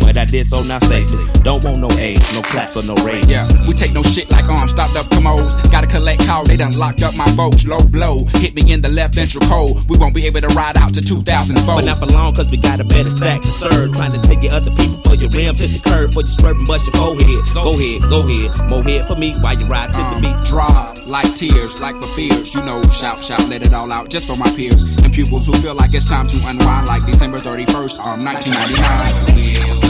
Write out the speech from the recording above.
but I did so not safely. Don't want no aid, no claps or no ratings. Yeah, we take no shit like stopped up commodes. Gotta collect calls, they done locked up my votes. Low blow, hit me in the left ventral cold. We won't be able to ride out to 2004. But not for long, cause we got a better sack to serve. Trying to take your other people for your rims, hit the curve, for you swerving, bust your forehead. Go ahead, more head for me while you ride to the beat. Draw like tears, like for fears. You know, shout, let it all out just for my peers and pupils who feel like it's time to unwind, like December 31st, 1999.